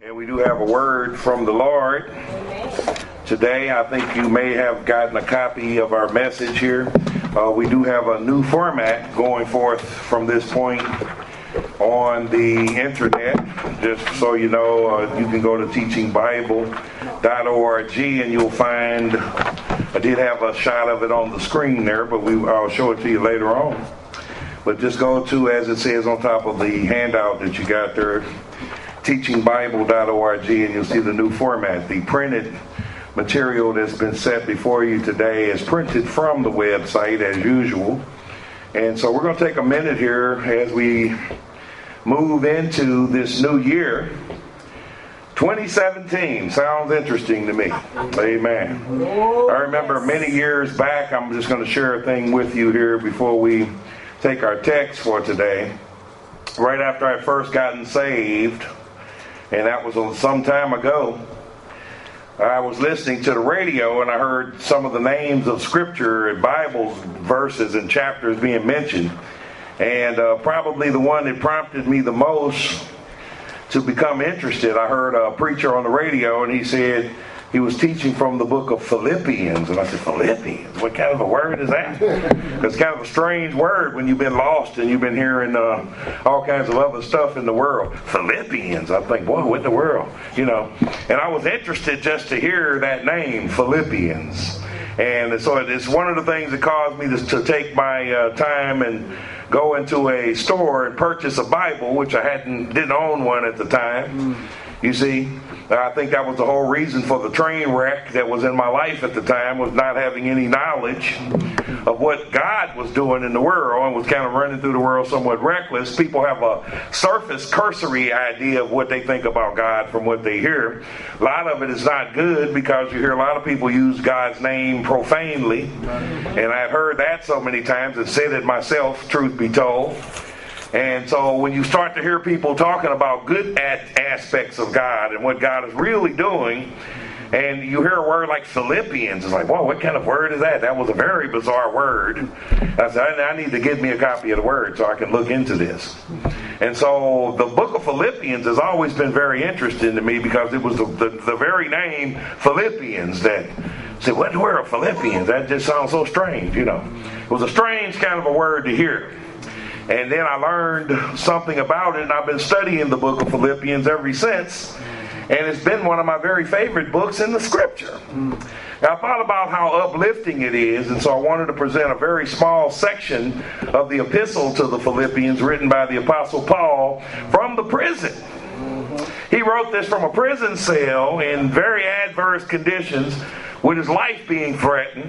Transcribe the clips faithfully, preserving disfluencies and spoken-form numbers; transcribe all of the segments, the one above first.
And we do have a word from the Lord. Today, I think you may have gotten a copy of our message here. Uh, we do have a new format going forth from this point on the internet. Just so you know, uh, you can go to teaching bible dot org and you'll find, I did have a shot of it on the screen there, but we, I'll show it to you later on. But just go to, as it says on top of the handout that you got there, teaching bible dot org, and you'll see the new format. The printed material that's been set before you today is printed from the website as usual. And so we're going to take a minute here as we move into this new year. twenty seventeen sounds interesting to me. Amen. I remember many years back, I'm just going to share a thing with you here before we take our text for today. Right after I first gotten saved, and that was some time ago, I was listening to the radio and I heard some of the names of scripture and Bible verses and chapters being mentioned. And uh, probably the one that prompted me the most to become interested, I heard a preacher on the radio and he said he was teaching from the book of Philippians. And I said, Philippians? What kind of a word is that? It's kind of a strange word when you've been lost and you've been hearing uh, all kinds of other stuff in the world. Philippians. I think, boy, what in the world? You know. And I was interested just to hear that name, Philippians. And so it's one of the things that caused me to, to take my uh, time and go into a store and purchase a Bible, which I hadn't didn't own one at the time. You see, I think that was the whole reason for the train wreck that was in my life at the time, was not having any knowledge of what God was doing in the world and was kind of running through the world somewhat reckless. People have a surface, cursory idea of what they think about God from what they hear. A lot of it is not good because you hear a lot of people use God's name profanely. And I've heard that so many times and said it myself, truth be told. And so when you start to hear people talking about good aspects of God and what God is really doing, and you hear a word like Philippians, it's like, whoa, what kind of word is that? That was a very bizarre word. I said, I need to get me a copy of the word so I can look into this. And so the book of Philippians has always been very interesting to me because it was the, the, the very name Philippians that said, what in the world, Philippians? That just sounds so strange, you know. It was a strange kind of a word to hear. And then I learned something about it, and I've been studying the book of Philippians ever since. And it's been one of my very favorite books in the scripture. Now, I thought about how uplifting it is, and so I wanted to present a very small section of the epistle to the Philippians written by the Apostle Paul from the prison. He wrote this from a prison cell in very adverse conditions with his life being threatened.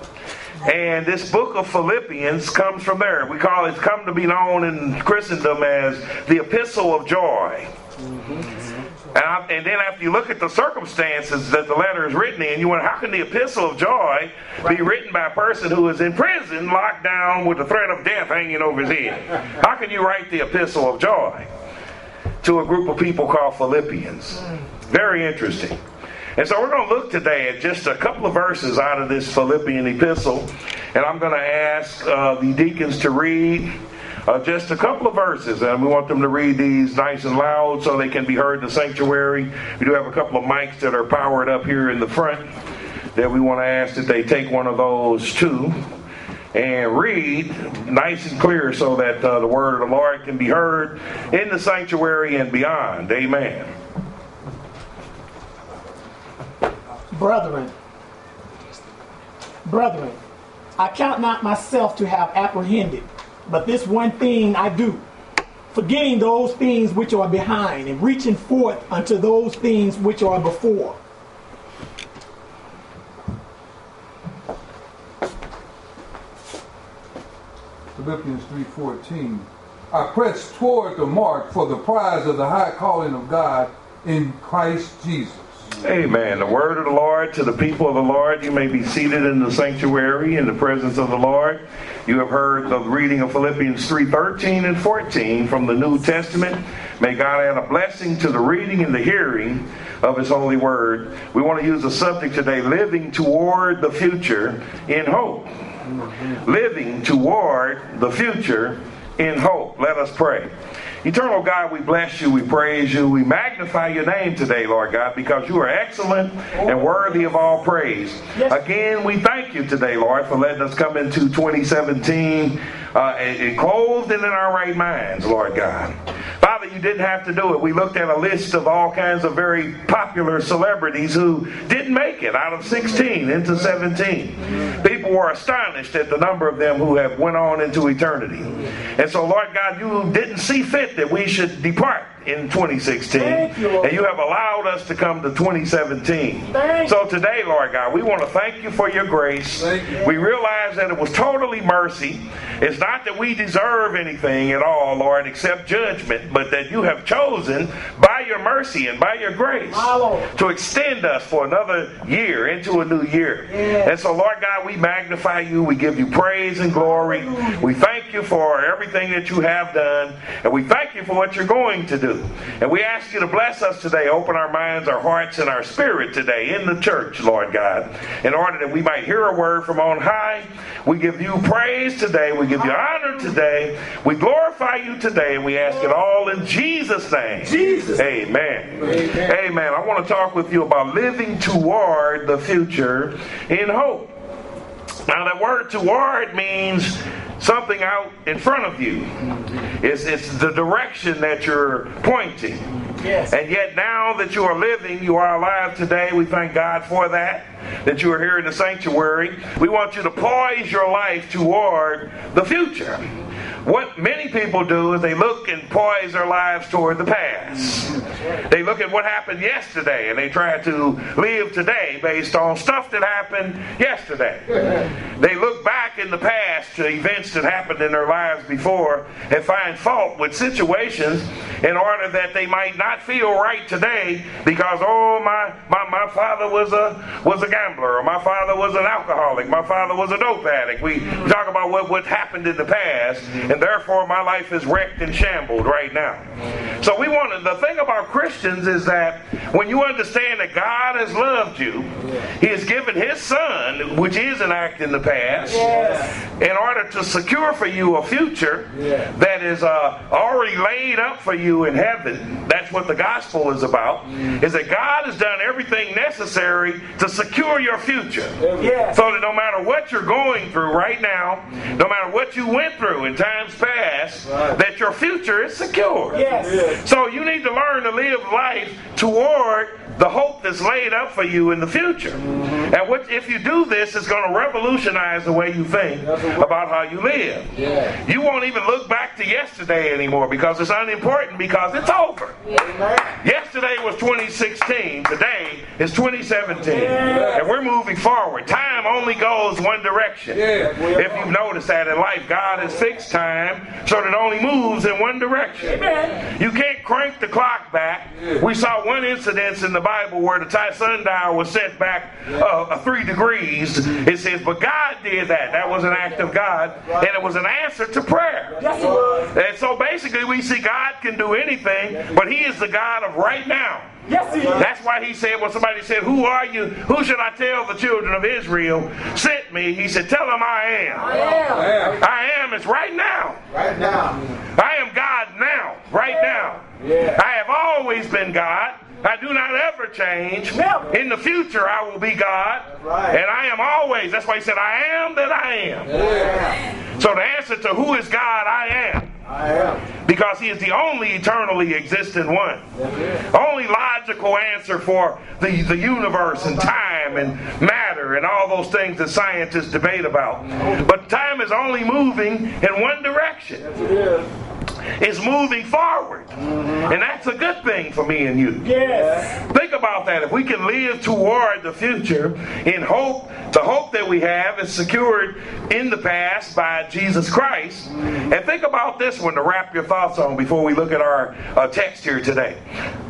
And this book of Philippians comes from there. We call it, come to be known in Christendom as the Epistle of Joy. Mm-hmm. And, I, and then after you look at the circumstances that the letter is written in, you wonder, how can the Epistle of Joy be written by a person who is in prison, locked down with the threat of death hanging over his head? How can you write the Epistle of Joy to a group of people called Philippians? Very interesting. And so we're going to look today at just a couple of verses out of this Philippian epistle. And I'm going to ask uh, the deacons to read uh, just a couple of verses. And we want them to read these nice and loud so they can be heard in the sanctuary. We do have a couple of mics that are powered up here in the front that we want to ask that they take one of those too. And read nice and clear so that uh, the word of the Lord can be heard in the sanctuary and beyond. Amen. Brethren, brethren, I count not myself to have apprehended, but this one thing I do, forgetting those things which are behind, and reaching forth unto those things which are before. Philippians three fourteen. I press toward the mark for the prize of the high calling of God in Christ Jesus. Amen. The word of the Lord to the people of the Lord. You may be seated in the sanctuary in the presence of the Lord. You have heard the reading of Philippians three thirteen and fourteen from the New Testament. May God add a blessing to the reading and the hearing of His holy word. We want to use the subject today, living toward the future in hope. Living toward the future in hope. Let us pray. Eternal God, we bless you, we praise you, we magnify your name today, Lord God, because you are excellent and worthy of all praise. Yes. Again, we thank you today, Lord, for letting us come into twenty seventeen uh, and, and clothed and in our right minds, Lord God. Father, you didn't have to do it. We looked at a list of all kinds of very popular celebrities who didn't make it out of sixteen into seventeen. People were astonished at the number of them who have went on into eternity. And so, Lord God, you didn't see fit that we should depart in twenty sixteen, you, and you have allowed us to come to twenty seventeen. Thank so today, Lord God, we want to thank you for your grace. You. We realize that it was totally mercy. It's not that we deserve anything at all, Lord, except judgment, but that you have chosen by your mercy and by your grace to extend us for another year into a new year. Yes. And so, Lord God, we magnify you. We give you praise and glory. We thank you for everything that you have done, and we thank you for what you're going to do. And we ask you to bless us today, open our minds, our hearts, and our spirit today in the church, Lord God, in order that we might hear a word from on high. We give you praise today. We give you honor today. We glorify you today, and we ask it all in Jesus' name. Jesus. Amen. Amen. Amen. I want to talk with you about living toward the future in hope. Now, that word toward means something out in front of you. It's, it's the direction that you're pointing. Yes. And yet now that you are living, you are alive today. We thank God for that, that you are here in the sanctuary. We want you to poise your life toward the future. What many people do is they look and poise their lives toward the past. They look at what happened yesterday and they try to live today based on stuff that happened yesterday. They look back in the past to events that happened in their lives before and find fault with situations in order that they might not feel right today because, oh, my, my, my father was a was a gambler, or my father was an alcoholic, my father was a dope addict. We talk about what, what happened in the past, and therefore my life is wrecked and shambled right now. So we want to, the thing about Christians is that when you understand that God has loved you, He has given His Son, which is an act in the past, in order to secure for you a future that is uh, already laid up for you in heaven. That's what the gospel is about, is that God has done everything necessary to secure your future. So that no matter what you're going through right now, no matter what you went through in times past, that your future is secure. Yes. So you need to learn to live life toward the hope that's laid up for you in the future. Mm-hmm. And what, if you do this, it's going to revolutionize the way you think about how you live. Yeah. You won't even look back to yesterday anymore because it's unimportant, because it's over. Yeah. Yesterday was twenty sixteen. Today is twenty seventeen. Yeah. And we're moving forward. Time only goes one direction. Yeah. If you've noticed that in life, God has fixed time so that it only moves in one direction. Amen. You can't crank the clock back. Yeah. We saw one incident in the Bible where the sundial was set back uh, three degrees. It says, but God did that. That was an act of God, and it was an answer to prayer. Yes, it was. And so basically we see God can do anything, but He is the God of right now. Yes, He is. That's why He said, when somebody said, who are you? Who should I tell the children of Israel sent me? He said, tell them I am. I am. I am is right now. Right now. I am God now. Right now. Yeah. I have always been God. I do not ever change. In the future, I will be God. Right. And I am always. That's why He said, I am that I am. Yeah. So the answer to who is God, I am. I am. Because He is the only eternally existent one. Yeah. Only logical answer for the, the universe and time and matter and all those things that scientists debate about. But time is only moving in one direction. Yes, it is. Is moving forward. Mm-hmm. And that's a good thing for me and you. Yes. Think about that. If we can live toward the future in hope, the hope that we have is secured in the past by Jesus Christ. Mm-hmm. And think about this one to wrap your thoughts on before we look at our uh, text here today. Every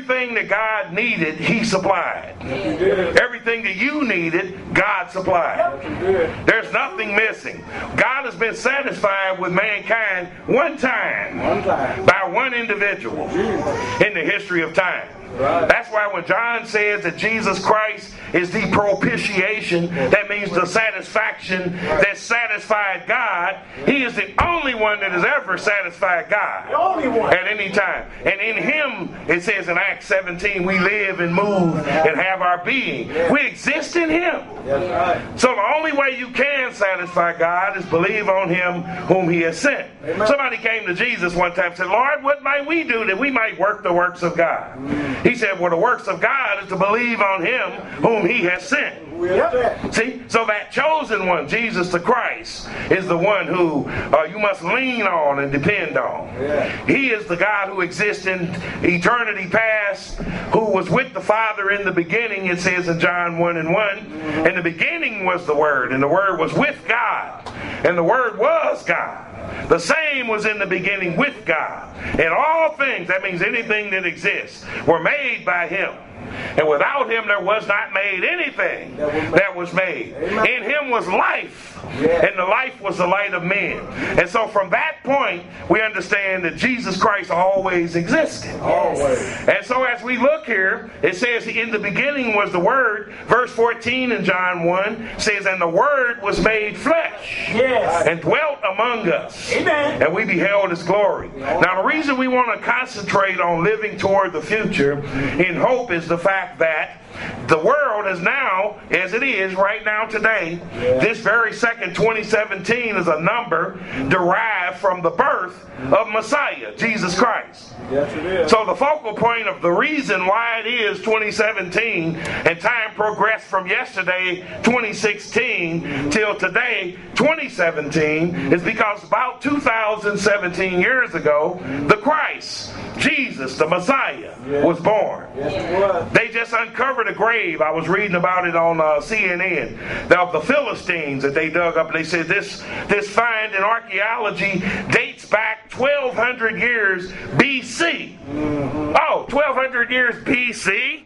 Everything that God needed, He supplied. Everything that you needed, God supplied. There's nothing missing. God has been satisfied with mankind one time, One time. by one individual in the history of time. Right. That's why when John says that Jesus Christ is the propitiation, that means the satisfaction that satisfied God. He is the only one that has ever satisfied God. The only one. At any time. And in Him, it says in Acts seventeen, we live and move and have our being. We exist in Him. That's right. So the only way you can satisfy God is believe on Him whom He has sent. Amen. Somebody came to Jesus one time and said, Lord, what might we do that we might work the works of God? He said, well, the works of God is to believe on Him whom He has sent. Yep. See, so that chosen one, Jesus the Christ, is the one who uh, you must lean on and depend on. Yeah. He is the God who exists in eternity past, who was with the Father in the beginning, it says in John one and one. Mm-hmm. In the beginning was the Word, and the Word was with God, and the Word was God. The same was in the beginning with God. And all things, that means anything that exists, were made by Him. And without Him there was not made anything that was made. In Him was life, and the life was the light of men. And so from that point, we understand that Jesus Christ always existed. Always. And so as we look here, it says in the beginning was the Word. Verse fourteen in John one says, and the Word was made flesh, Yes. and dwelt among us. Amen. And we beheld His glory. Now the reason we want to concentrate on living toward the future in hope is the fact that the world is now, as it is right now today, this very second twenty seventeen is a number derived from the birth of Messiah, Jesus Christ. Yes, it is. So the focal point of the reason why it is twenty seventeen and time progressed from yesterday, twenty sixteen, till today, twenty seventeen, is because about two thousand seventeen years ago, the Christ, Jesus, the Messiah, was born. Yes, it was. They just uncovered a grave. I was reading about it on uh, C N N. Of the Philistines that they dug up. And they said this, this find in archaeology dates back twelve hundred years B C. Mm-hmm. Oh, twelve hundred years B C?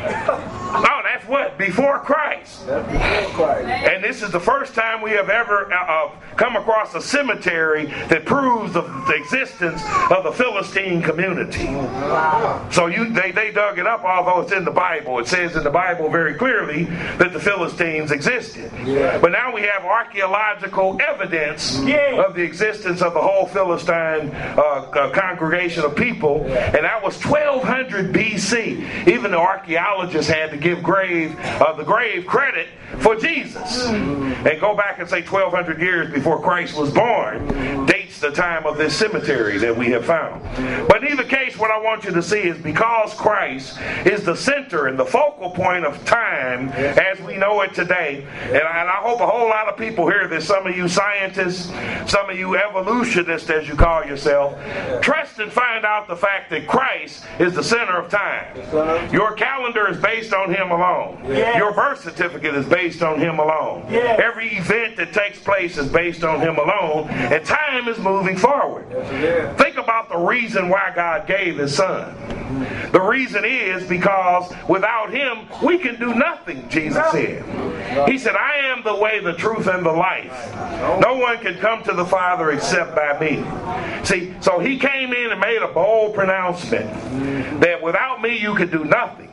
Oh, that's what? Before Christ. That's before Christ. And this is the first time we have ever uh, uh, come across a cemetery that proves the, the existence of the Philistine community. Wow. So you, they, they dug it up, although it's in the Bible. It says in the Bible very clearly that the Philistines existed. Yeah. But now we have archaeological evidence Yeah. of the existence of the whole Philistine uh, uh, congregation of people, and that was twelve hundred B C. Even the archaeologists had to give grave uh, the grave credit for Jesus, and go back and say twelve hundred years before Christ was born dates the time of this cemetery that we have found. But in either case, what I want you to see is because Christ is the center and the focal point of time as we know it today, and I, and I hope a whole lot of people hear this, some of you scientists, some of you evolutionists as you call yourself, trust and find out the fact that Christ is the center of time. Your calendar is based on Him alone. Yes. Your birth certificate is based on Him alone. Yes. Every event that takes place is based on Him alone, and time is moving forward. Yeah. Think about the reason why God gave His Son. The reason is because without Him, we can do nothing, Jesus said. He said, I am the way, the truth, and the life. No one can come to the Father except by me. See, so He came in and made a bold pronouncement that without me, you could do nothing.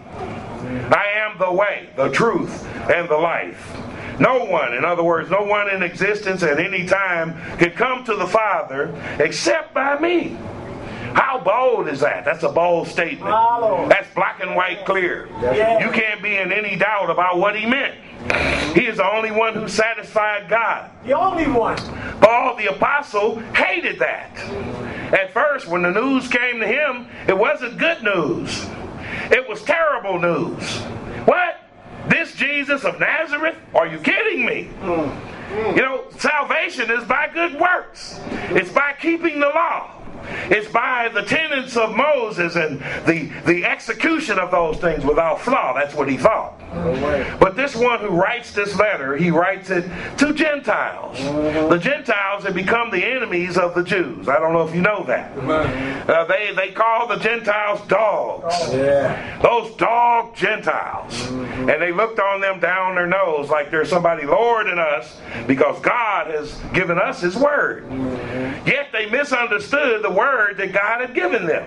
I am the way, the truth, and the life. No one, in other words, no one in existence at any time can come to the Father except by me. How bold is that? That's a bold statement. That's black and white clear. You can't be in any doubt about what He meant. He is the only one who satisfied God. The only one. Paul the apostle hated that. At first, when the news came to him, it wasn't good news. It was terrible news. What? This Jesus of Nazareth? Are you kidding me? You know, salvation is by good works. It's by keeping the law. It's by the tenets of Moses and the, the execution of those things without flaw. That's what he thought. But this one who writes this letter, he writes it to Gentiles. The Gentiles have become the enemies of the Jews. I don't know if you know that. Uh, they, they call the Gentiles dogs. Yeah. Those dog Gentiles. Mm-hmm. And they looked on them down their nose like there's somebody lower than us because God has given us his word. Mm-hmm. Yet they misunderstood the word that God had given them.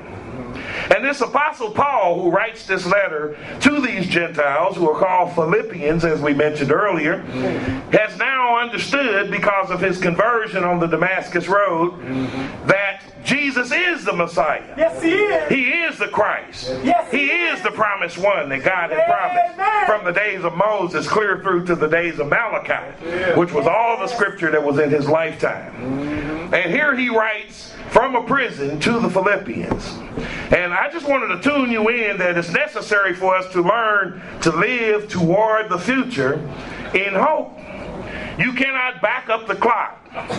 And this Apostle Paul, who writes this letter to these Gentiles, who are called Philippians, as we mentioned earlier, has now understood, because of his conversion on the Damascus Road, that Jesus is the Messiah. Yes, he is. He is the Christ. Yes, he, he is the promised one that God had promised. Amen. From the days of Moses clear through to the days of Malachi, which was all the scripture that was in his lifetime. And here he writes from a prison to the Philippians. And I just wanted to tune you in that it's necessary for us to learn to live toward the future in hope. You cannot back up the clock.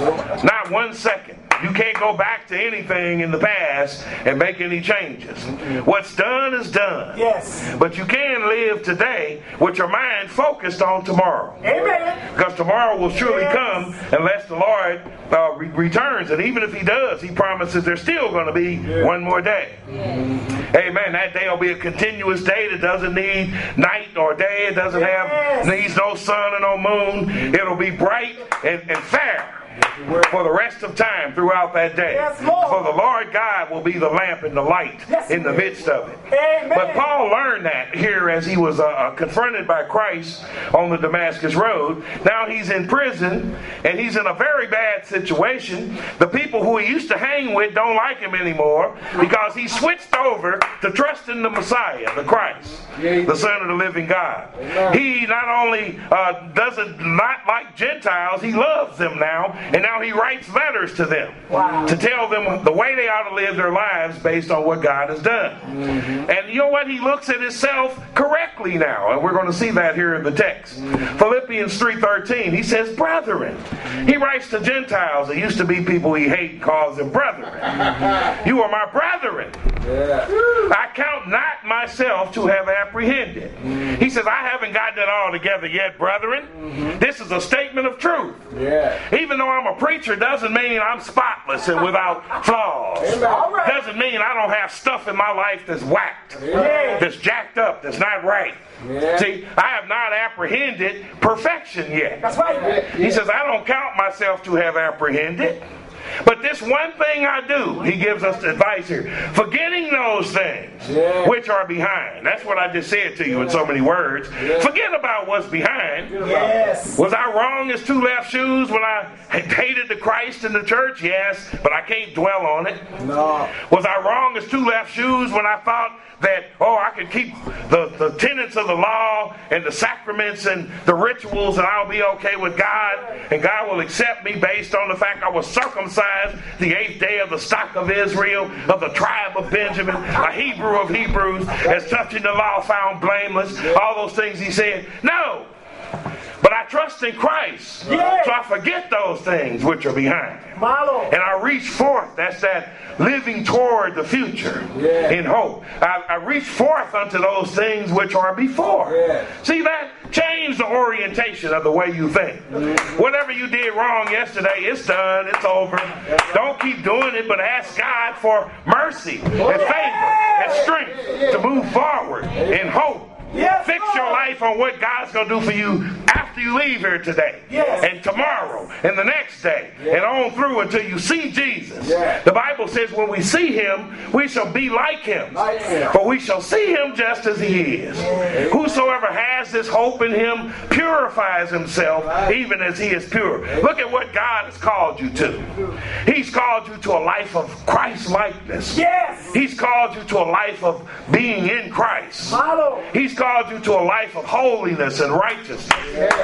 Not one second. You can't go back to anything in the past and make any changes. What's done is done. Yes. But you can live today with your mind focused on tomorrow. Amen. Because tomorrow will surely Yes. come unless the Lord uh, re- returns. And even if he does, he promises there's still going to be yeah. one more day. Yes. Amen. That day will be a continuous day that doesn't need night or day. It doesn't Yes. have needs no sun and no moon. It'll be bright and, and fair for the rest of time throughout that day. Yes, Lord. For the Lord God will be the lamp and the light yes, in the midst of it. Amen. But Paul learned that here as he was uh, confronted by Christ on the Damascus Road. Now he's in prison and he's in a very bad situation. The people who he used to hang with don't like him anymore because he switched over to trusting the Messiah, the Christ, the Son of the living God. He not only uh, doesn't not like Gentiles, he loves them now. And now he writes letters to them wow. to tell them the way they ought to live their lives based on what God has done. Mm-hmm. And you know what? He looks at himself correctly now. And we're going to see that here in the text. Mm-hmm. Philippians three thirteen, he says, brethren. Mm-hmm. He writes to Gentiles. It used to be people he hates, calls them brethren. Mm-hmm. You are my brethren. Yeah. I count not myself to have apprehended. Mm-hmm. He says, I haven't gotten it all together yet, brethren. Mm-hmm. This is a statement of truth. Yeah. Even though I'm a preacher doesn't mean I'm spotless and without flaws. Right. Doesn't mean I don't have stuff in my life that's whacked, yeah. that's jacked up, that's not right. Yeah. See, I have not apprehended perfection yet. That's right. Yeah. He says, I don't count myself to have apprehended. But this one thing I do, he gives us advice here. Forgetting those things yeah. which are behind. That's what I just said to you in so many words. Yeah. Forget about what's behind. Yes. Was I wrong as two left shoes when I hated the Christ in the church? Yes, but I can't dwell on it. No. Was I wrong as two left shoes when I thought that, oh, I can keep the, the tenets of the law and the sacraments and the rituals and I'll be okay with God and God will accept me based on the fact I was circumcised the eighth day of the stock of Israel, of the tribe of Benjamin, a Hebrew of Hebrews, as touching the law found blameless, all those things he said. No! But I trust in Christ. Yeah. So I forget those things which are behind. Malo. And I reach forth. That's that living toward the future yeah. in hope. I, I reach forth unto those things which are before. Yeah. See that? Change the orientation of the way you think. Mm-hmm. Whatever you did wrong yesterday, it's done. It's over. Right. Don't keep doing it, but ask God for mercy and favor and strength to move forward in hope. Yes, Fix your life on what God's going to do for you after you leave here today. Yes. And tomorrow. And the next day. Yes. And on through until you see Jesus. Yes. The Bible says when we see him, we shall be like him. Like him. For we shall see him just as he is. Yes. Whosoever has this hope in him purifies himself right. even as he is pure. Yes. Look at what God has called you to. He's called you to a life of Christ-likeness. Yes. He's called you to a life of being in Christ. Follow. He's called you to a life of holiness and righteousness. Yes.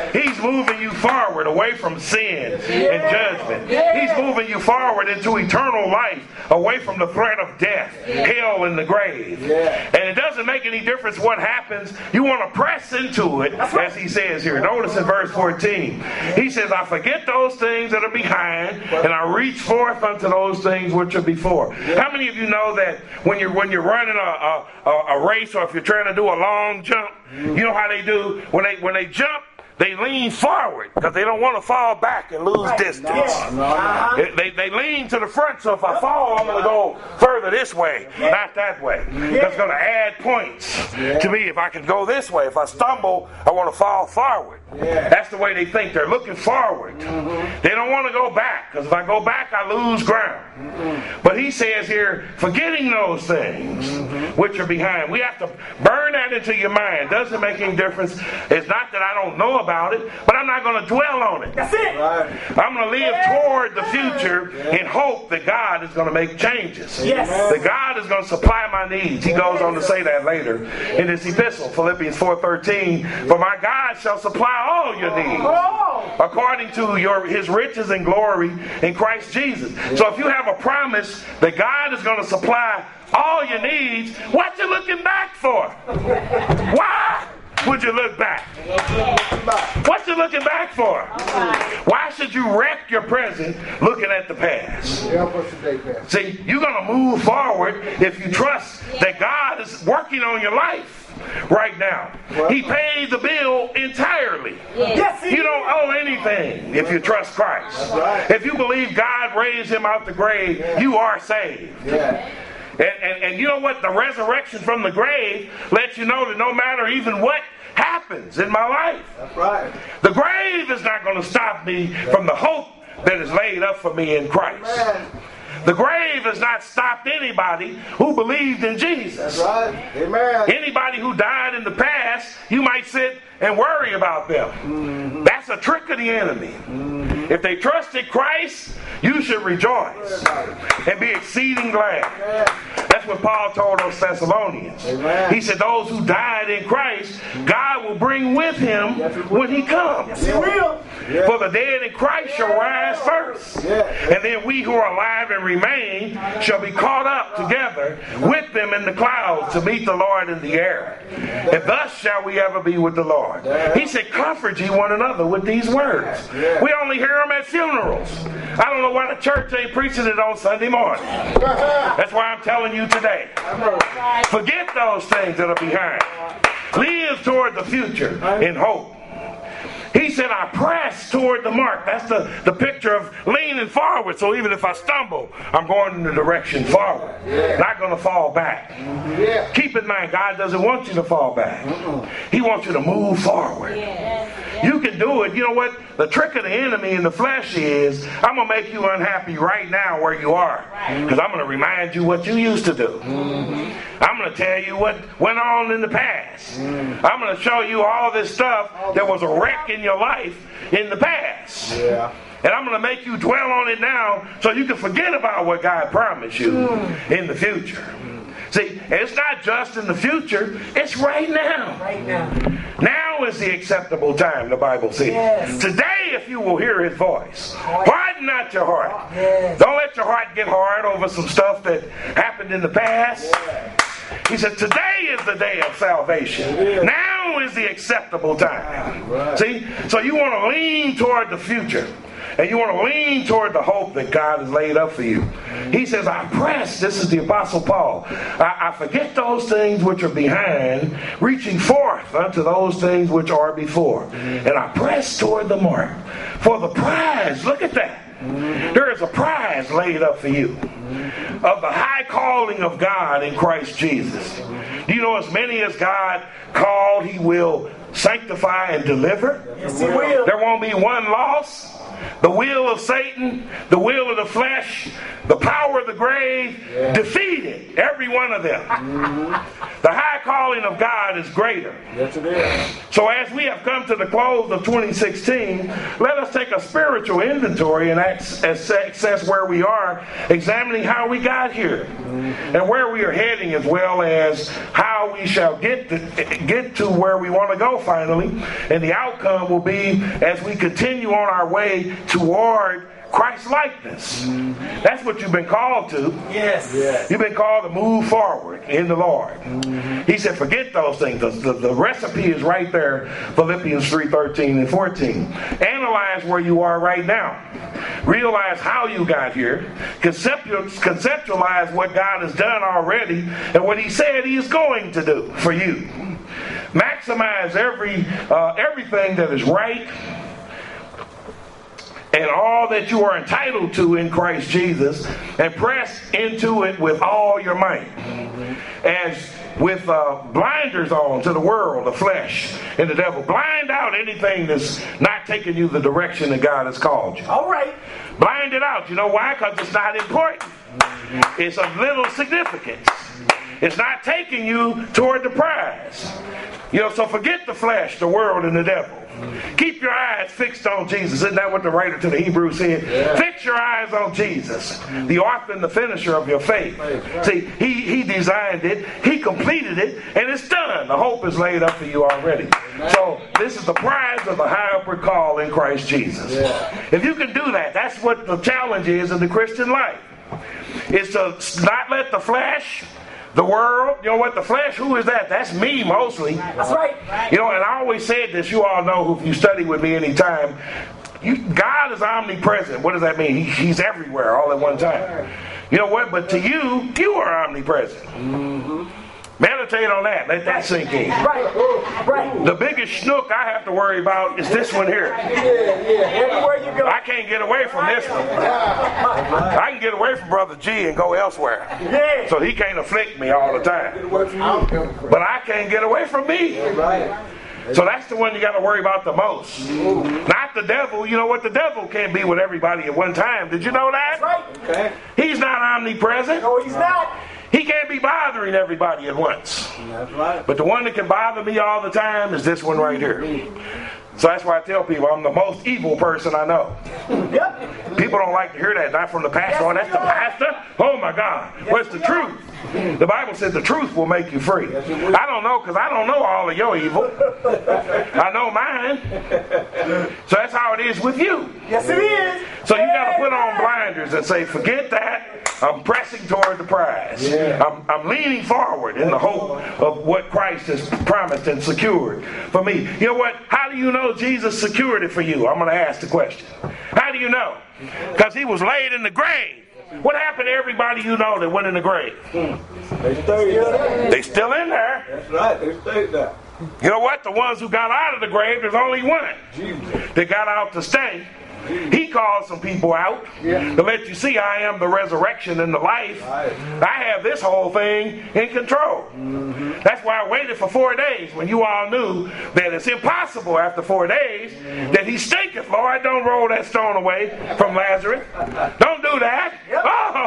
He's moving you forward away from sin and judgment. He's moving you forward into eternal life, away from the threat of death, hell, and the grave. And it doesn't make any difference what happens. You want to press into it, as he says here. Notice in verse fourteen. He says, I forget those things that are behind, and I reach forth unto those things which are before. How many of you know that when you're when you're running a, a, a race, or if you're trying to do a long jump, you know how they do when they when they jump? They lean forward because they don't want to fall back and lose distance. Uh-huh. They, they, they lean to the front, so if I fall, I'm going to go further this way, not that way. That's going to add points to me if I can go this way. If I stumble, I want to fall forward. That's the way they think. They're looking forward. They don't want to go back, because if I go back, I lose ground. But he says here, forgetting those things which are behind. We have to burn that into your mind. Doesn't make any difference. It's not that I don't know about About it, but I'm not going to dwell on it. That's it. Right. I'm going to live toward the future in hope that God is going to make changes. Yes. That God is going to supply my needs. He goes on to say that later in this epistle, Philippians four thirteen. For my God shall supply all your needs according to your his riches and glory in Christ Jesus. So if you have a promise that God is going to supply all your needs, what you looking back for? Why would you look back? What you looking back for? Why should you wreck your present looking at the past? See, you're going to move forward if you trust that God is working on your life right now. He paid the bill entirely. You don't owe anything if you trust Christ. If you believe God raised him out the grave, you are saved. And, and, and you know what? The resurrection from the grave lets you know that no matter even what happens in my life, That's right. the grave is not going to stop me from the hope that is laid up for me in Christ. Amen. The grave has not stopped anybody who believed in Jesus. That's right. Amen. Anybody who died in the past, you might sit and worry about them. Mm-hmm. That's a trick of the enemy. Mm-hmm. If they trusted Christ, you should rejoice and be exceeding glad. Amen. That's what Paul told those Thessalonians. Amen. He said those who died in Christ, God will bring with him when he comes. Yes, he will. Yeah. For the dead in Christ shall rise first. Yeah. And then we who are alive and remain shall be caught up together with them in the clouds to meet the Lord in the air. And thus shall we ever be with the Lord. He said, comfort ye one another with these words. We only hear them at funerals. I don't know why the church ain't preaching it on Sunday morning. That's why I'm telling you today. Forget those things that are behind. Live toward the future in hope. He said, I press toward the mark. That's the, the picture of leaning forward. So even if I stumble, I'm going in the direction forward. Yeah. Not going to fall back. Yeah. Keep in mind, God doesn't want you to fall back. Mm-mm. He wants you to move forward. Yeah. You can do it. You know what? The trick of the enemy in the flesh is, I'm going to make you unhappy right now where you are. Because I'm going to remind you what you used to do. Mm-hmm. I'm going to tell you what went on in the past. Mm-hmm. I'm going to show you all this stuff that was a wreck in your life in the past. Yeah. And I'm going to make you dwell on it now so you can forget about what God promised you mm. in the future. See, it's not just in the future, it's right now. Right now. Now is the acceptable time, the Bible says. Yes. Today, if you will hear his voice, harden not your heart. Yes. Don't let your heart get hard over some stuff that happened in the past. Yes. He said, today is the day of salvation. Yes. Now is the acceptable time. Right. See? So you want to lean toward the future. And you want to lean toward the hope that God has laid up for you. He says, I press, this is the Apostle Paul, I, I forget those things which are behind, reaching forth unto those things which are before. And I press toward the mark for the prize. Look at that. There is a prize laid up for you of the high calling of God in Christ Jesus. Do you know as many as God called, he will sanctify and deliver? Yes, he will. There won't be one loss. The will of Satan, the will of the flesh, the power of the grave, yeah. defeated every one of them. Mm-hmm. The high calling of God is greater. Yes, it is. So as we have come to the close of twenty sixteen, let us take a spiritual inventory and assess where we are, examining how we got here and where we are heading, as well as how we shall get to, get to where we want to go finally. And the outcome will be as we continue on our way toward Christ likeness. Mm-hmm. That's what you've been called to. Yes. yes. You've been called to move forward in the Lord. Mm-hmm. He said, forget those things. The, the, the recipe is right there, Philippians three thirteen and fourteen. Analyze where you are right now. Realize how you got here. Conceptual, conceptualize what God has done already and what He said He is going to do for you. Maximize every uh, everything that is right and all that you are entitled to in Christ Jesus, and press into it with all your might. As with uh, blinders on to the world, the flesh, and the devil. Blind out anything that's not taking you the direction that God has called you. All right. Blind it out. You know why? Because it's not important. It's of little significance. It's not taking you toward the prize. You know, so forget the flesh, the world, and the devil. Keep your eyes fixed on Jesus. Isn't that what the writer to the Hebrews said? Yeah. Fix your eyes on Jesus, the author and the finisher of your faith. Right. See, he, he designed it, He completed it, and it's done. The hope is laid up for you already. Amen. So this is the prize of the high upward call in Christ Jesus. Yeah. If you can do that, that's what the challenge is in the Christian life. It's to not let the flesh, the world, you know what, the flesh, who is that? That's me mostly. That's right. You know, and I always said this, you all know if you study with me anytime, you, God is omnipresent. What does that mean? He, he's everywhere all at one time. You know what? But to you, you are omnipresent. Mm-hmm. Meditate on that. Let that sink in. Right, right. The biggest schnook I have to worry about is this one here. Yeah, yeah. Everywhere you go. I can't get away from this one. I can get away from Brother G and go elsewhere. Yeah. So he can't afflict me all the time. But I can't get away from me. So that's the one you got to worry about the most. Not the devil. You know what? The devil can't be with everybody at one time. Did you know that? That's right. Okay. He's not omnipresent. No, he's not. He can't be bothering everybody at once. That's right. But the one that can bother me all the time is this one right here. So that's why I tell people I'm the most evil person I know. Yep. People don't like to hear that. Not from the pastor. Oh, that's the pastor? Oh my God. What's the truth? The Bible says the truth will make you free. I don't know, because I don't know all of your evil. I know mine. So that's how it is with you. Yes, it is. So you got to put on blinders and say, forget that. I'm pressing toward the prize. Yeah. I'm, I'm leaning forward in the hope of what Christ has promised and secured for me. You know what? How do you know Jesus secured it for you? I'm going to ask the question. How do you know? Because He was laid in the grave. What happened to everybody you know that went in the grave? They stayed there. They still in there. That's right. They stayed there. You know what? The ones who got out of the grave, there's only one that got out to stay. He called some people out yeah. to let you see I am the resurrection and the life. Right. I have this whole thing in control. Mm-hmm. That's why I waited for four days when you all knew that it's impossible after four days mm-hmm. that He stinketh. Lord, don't roll that stone away from Lazarus. Don't do that. Yep.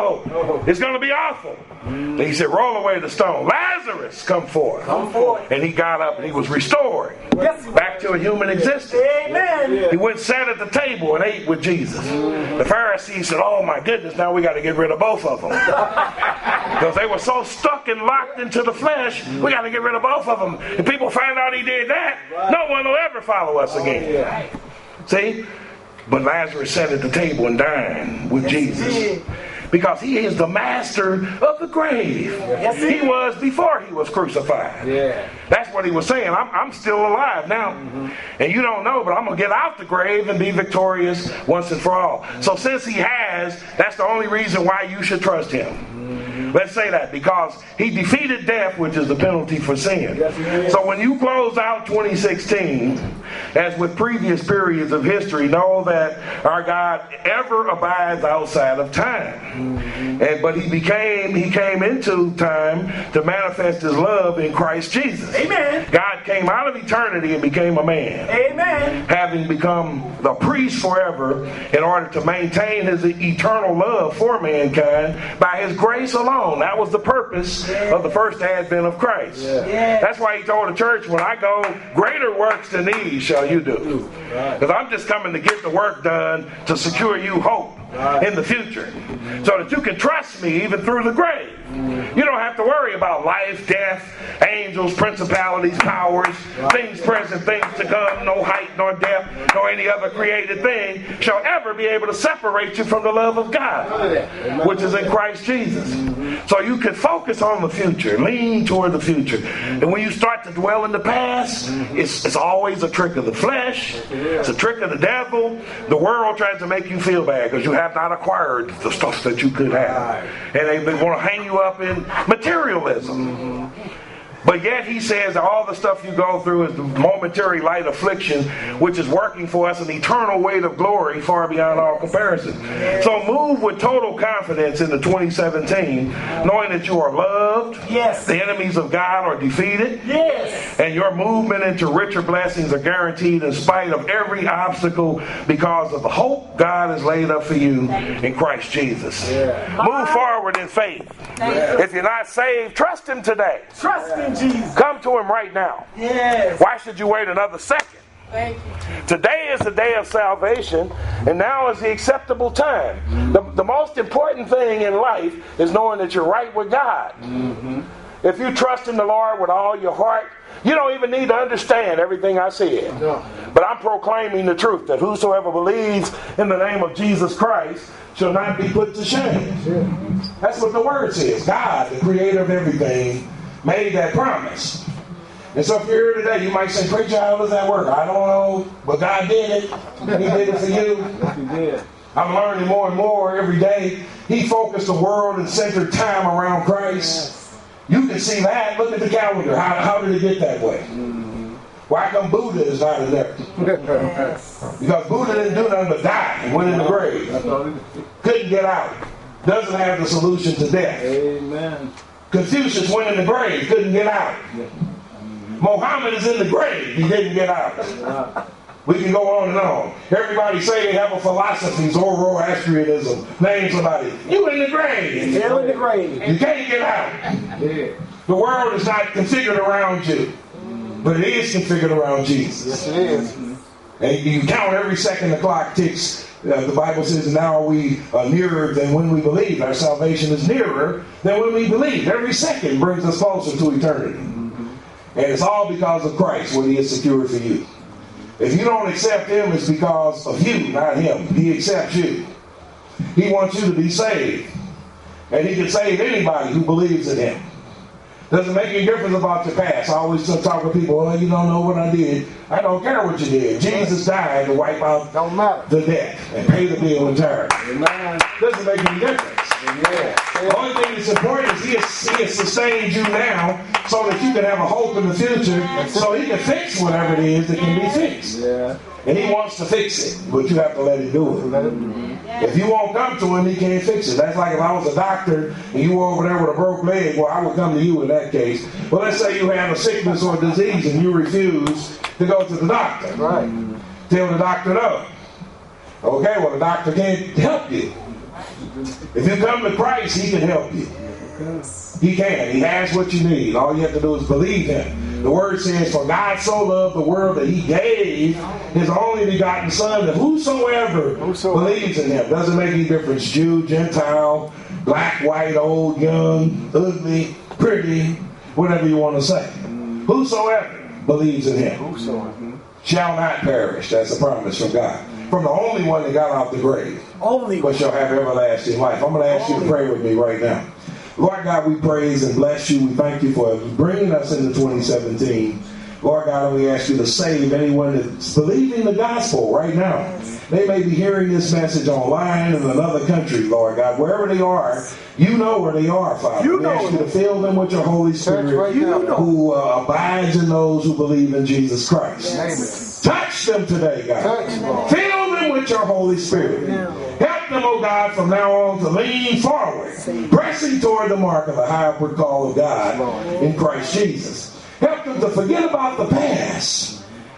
Oh, it's going to be awful. Mm-hmm. He said, roll away the stone. Lazarus, come forth. Come forth. And he got up and he was restored yes. back to a human existence. Amen. He went and sat at the table and ate with Jesus. Mm-hmm. The Pharisees said, oh my goodness, now we got to get rid of both of them. Because they were so stuck and locked into the flesh, we got to get rid of both of them. If people find out He did that, right. no one will ever follow us again. Oh, yeah. See? But Lazarus sat at the table and dined with yes, Jesus. Because He is the master of the grave. Yes, he, he was before He was crucified. Yeah. That's what He was saying. I'm, I'm still alive now. Mm-hmm. And you don't know, but I'm going to get out the grave and be victorious once and for all. Mm-hmm. So since He has, that's the only reason why you should trust Him. Mm-hmm. Let's say that. Because He defeated death, which is the penalty for sin. Yes, so when you close out twenty sixteen, as with previous periods of history, know that our God ever abides outside of time. Mm-hmm. And but he became he came into time to manifest His love in Christ Jesus. Amen. God came out of eternity and became a man. Amen. Having become the priest forever in order to maintain His eternal love for mankind by His grace alone. on. That was the purpose of the first advent of Christ. That's why he told the church, when I go, greater works than these shall you do. Because I'm just coming to get the work done to secure you hope in the future, so that you can trust me even through the grave. You don't have to worry about life, death, angels, principalities, powers, things present, things to come. No height, nor depth, nor any other created thing shall ever be able to separate you from the love of God, which is in Christ Jesus. So you can focus on the future, lean toward the future. And when you start to dwell in the past, it's, it's always a trick of the flesh. It's a trick of the devil. The world tries to make you feel bad because you have not acquired the stuff that you could have. And they, they want to hang you up in materialism. But yet he says that all the stuff you go through is the momentary light affliction, which is working for us an eternal weight of glory far beyond all comparison. So move with total confidence into twenty seventeen, knowing that you are loved, Yes. the enemies of God are defeated, Yes. and your movement into richer blessings are guaranteed in spite of every obstacle because of the hope God has laid up for you in Christ Jesus. Move forward in faith. If you're not saved, trust Him today. Trust in Jesus. Come to Him right now. Yes. Why should you wait another second? Thank you. Today is the day of salvation, and now is the acceptable time. The, the most important thing in life is knowing that you're right with God. Mm-hmm. If you trust in the Lord with all your heart, you don't even need to understand everything I said. No. But I'm proclaiming the truth, that whosoever believes in the name of Jesus Christ shall not be put to shame. Yeah. That's what the word says. God, the creator of everything, made that promise. And so if you're here today, you might say, preacher, how does that work? I don't know, but God did it. He did it for you. He did. I'm learning more and more every day. He focused the world and centered time around Christ. You can see that. Look at the calendar. How, how did it get that way? Mm-hmm. Why come Buddha is not in there? Because Buddha didn't do nothing but die and went in the grave. Couldn't get out. Doesn't have the solution to death. Amen. Confucius went in the grave, couldn't get out. Muhammad is in the grave, he didn't get out. We can go on and on. Everybody say they have a philosophy, Zoroastrianism. Name somebody. You in the grave. You're in the grave. You can't get out. The world is not configured around you, but it is configured around Jesus. Yes, it is. And you count every second the clock ticks. Uh, the Bible says, now are we uh, nearer than when we believe. Our salvation is nearer than when we believe. Every second brings us closer to eternity. Mm-hmm. And it's all because of Christ, what He has secured for you. If you don't accept Him, it's because of you, not Him. He accepts you. He wants you to be saved. And He can save anybody who believes in Him. Doesn't make any difference about your past. I always talk to people, well, you don't know what I did. I don't care what you did. Jesus died to wipe out don't matter. the debt and pay the bill entirely. Amen. Doesn't make any difference. Amen. The only thing that's important is he has, he has sustained you now so that you can have a hope in the future, so He can fix whatever it is that can be fixed. Yeah. And He wants to fix it, but you have to let Him do it. Let him do it. If you won't come to Him, He can't fix it. That's like if I was a doctor and you were over there with a broke leg, well, I would come to you in that case. Well, let's say you have a sickness or a disease and you refuse to go to the doctor. Right. Tell the doctor no. Okay, well, the doctor can't help you. If you come to Christ, He can help you. He can. He has what you need. All you have to do is believe Him. The Word says, for God so loved the world that He gave His only begotten Son, that whosoever, whosoever believes in Him, doesn't make any difference, Jew, Gentile, black, white, old, young, ugly, pretty, whatever you want to say. Whosoever believes in Him whosoever. shall not perish. That's a promise from God. From the only one that got out the grave. Only but shall have everlasting life. I'm going to ask you to pray with me right now. Lord God, we praise and bless you. We thank you for bringing us into twenty seventeen. Lord God, we ask you to save anyone that's believing the gospel right now. They may be hearing this message online in another country, Lord God. Wherever they are, you know where they are, Father. You we ask you to fill them with your Holy Spirit, right you know. who uh, abides in those who believe in Jesus Christ. Yes. Touch them today, God. Touch, fill them with your Holy Spirit. Yeah. Help them, oh God, from now on to lean forward, pressing toward the mark of the high upward call of God in Christ Jesus. Help them to forget about the past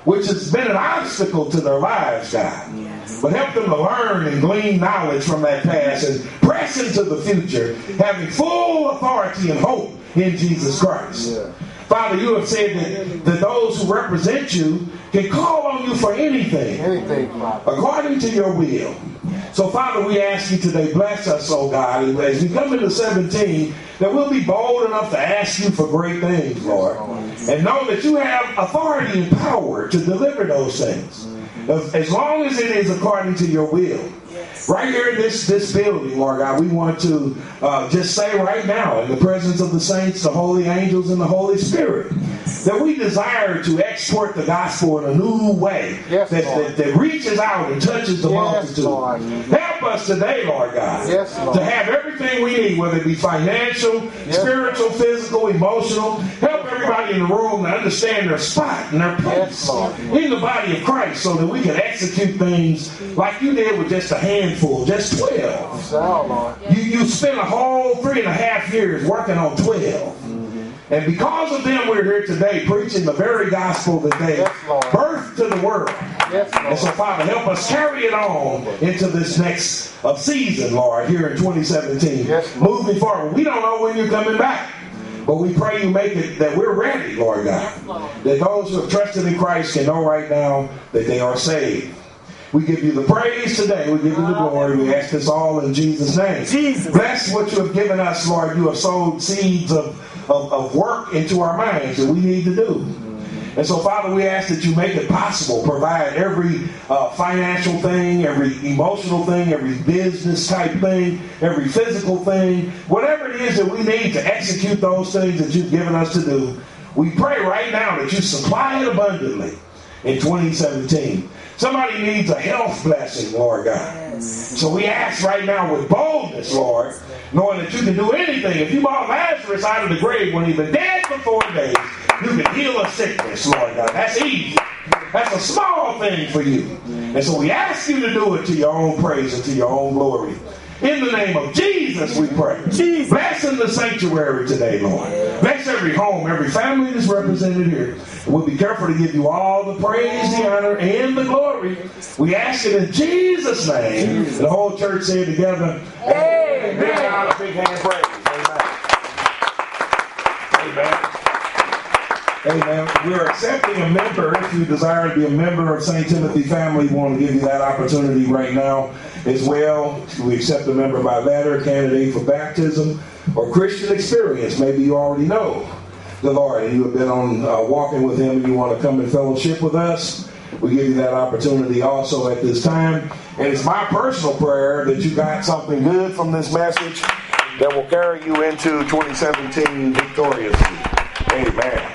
which has been an obstacle to their lives, God. But help them to learn and glean knowledge from that past and press into the future, having full authority and hope in Jesus Christ. Yeah. Father, you have said that, that those who represent you can call on you for anything, anything according to your will. So, Father, we ask you today, bless us, oh God, as we come into seventeen, that we'll be bold enough to ask you for great things, Lord, and know that you have authority and power to deliver those things, as long as it is according to your will. Right here in this, this building, Lord God, we want to uh, just say right now, in the presence of the saints, the holy angels, and the Holy Spirit, that we desire to export the gospel in a new way, yes, that, that, that reaches out and touches the yes, multitude. Lord. Help us today, Lord God, yes, Lord. To have everything we need, whether it be financial, yes, spiritual, physical, emotional. Help everybody in the room to understand their spot and their place yes, in the body of Christ, so that we can execute things like you did with just a handful, just twelve. So, you, you spent a whole three and a half years working on twelve. And because of them, we're here today preaching the very gospel that they yes, birthed to the world. Yes, and so, Father, help us carry it on into this next uh, season, Lord, here in twenty seventeen. Yes, moving forward. We don't know when you're coming back, but we pray you make it that we're ready, Lord God. Yes, that those who have trusted in Christ can know right now that they are saved. We give you the praise today. We give you the glory. We ask this all in Jesus' name. Jesus. Bless what you have given us, Lord. You have sowed seeds of, of, of work into our minds that we need to do. And so, Father, we ask that you make it possible. Provide every uh, financial thing, every emotional thing, every business type thing, every physical thing. Whatever it is that we need to execute those things that you've given us to do. We pray right now that you supply it abundantly in twenty seventeen. Somebody needs a health blessing, Lord God. Yes. So we ask right now with boldness, Lord, knowing that you can do anything. If you brought Lazarus out of the grave when he'd been dead for four days, you can heal a sickness, Lord God. That's easy. That's a small thing for you. And so we ask you to do it to your own praise and to your own glory. In the name of Jesus, we pray. Jesus. Bless in the sanctuary today, Lord. Bless every home, every family that's represented here. We'll be careful to give you all the praise, the honor, and the glory. We ask it in Jesus' name. Jesus. The whole church said together, Amen. Big hand, big hand praise. Amen. Amen. Amen. We're accepting a member. If you desire to be a member of Saint Timothy family, we want to give you that opportunity right now as well. We accept a member by letter, candidate for baptism, or Christian experience. Maybe you already know the Lord and you have been on uh, walking with him and you want to come in fellowship with us. We give you that opportunity also at this time. And it's my personal prayer that you got something good from this message that will carry you into twenty seventeen victoriously. Amen.